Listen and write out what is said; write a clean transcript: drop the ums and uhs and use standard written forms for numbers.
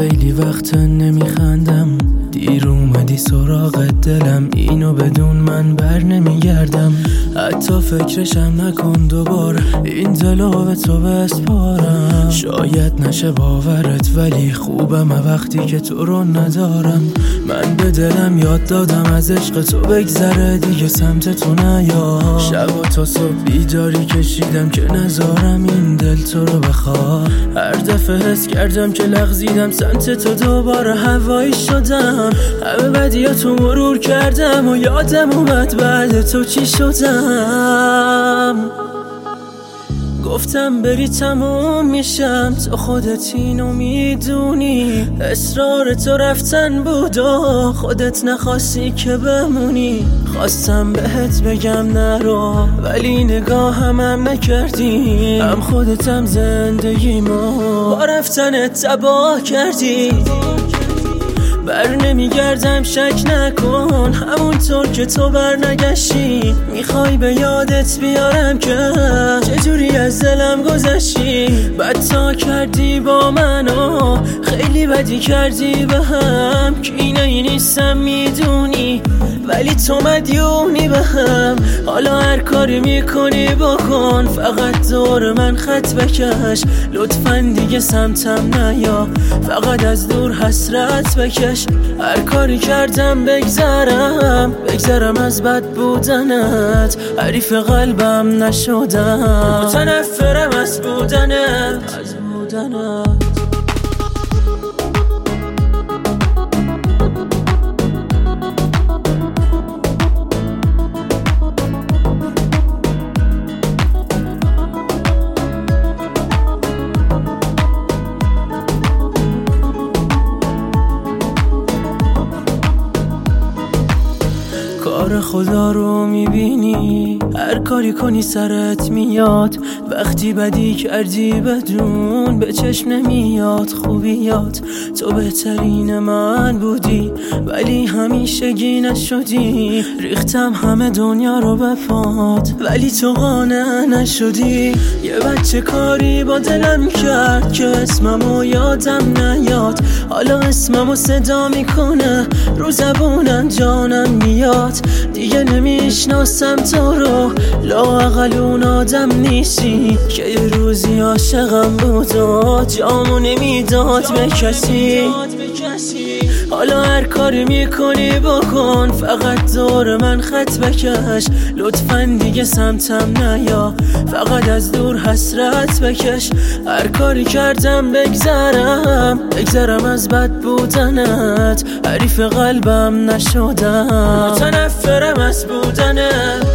خیلی وقت نمیخندم، دیر اومدی سراغ دلم، اینو بدون من بر نمیگردم. حتی فکرشم نکن دوباره، این دلو به تو بسپارم. شاید نشه باورت ولی خوبم وقتی که تو رو ندارم. من به دلم یاد دادم از عشق تو بگذره دیگه سمت تو نیا. شبا تا صبح بیداری کشیدم که نذارم این دل تو رو بخواد. هر دفعه حس کردم که لغزیدم سمت تو دوباره هوایی شدم. همه بدیاتو مرور کردم و یادم اومد بعد تو چی شدم. گفتم بری تموم میشم، تو خودت اینو میدونی. اصرار تو رفتن بود و خودت نخواستی که بمونی. خواستم بهت بگم نرو ولی نگاهم هم نکردی. هم خودتم زندگیمو با رفتنت تباه کردی. بر نمیگردم شک نکن، همونطور که تو بر نگشتی. میخوای به یادت بیارم که چجوری از دلم گذشتی. بدتا کردی با منو، خیلی بدی کردی به هم. که اینایی نیستم میدونی ولی تو مدیونی به هم. حالا هر کاری میکنی بکن، فقط دور من خط بکش. لطفاً دیگه سمتم نیا، فقط از دور حسرت بکش. هر کاری کردم بگذرم از بد بودنت. حریف قلبم نشدم، متنفرم از بودنت. کار خدا رو میبینی، هر کاری کنی سرت میاد. وقتی بدی کردی بدون به چشم نمیاد خوبیات. تو بهترین من بودی ولی همیشگی نشدی. ریختم همه دنیا رو به پات ولی تو قانع نشدی. یه بچه کاری با دلم کرد که اسممو یادم نیاد. حالا اسممو صدا میکنه رو زبونم، جانم میاد. دیگه نمیشناسم تو رو، لااقل اون آدم نیستی که یه روزی عاشقم بود و جامو نمیداد به کسی. حالا هر کاری میکنی بکن، فقط دور من خط بکش. لطفاً دیگه سمتم نیا، فقط از دور حسرت بکش. هر کاری کردم بگذرم از بد بودنت. حریف قلبم نشدم، متنفرم از بودنت.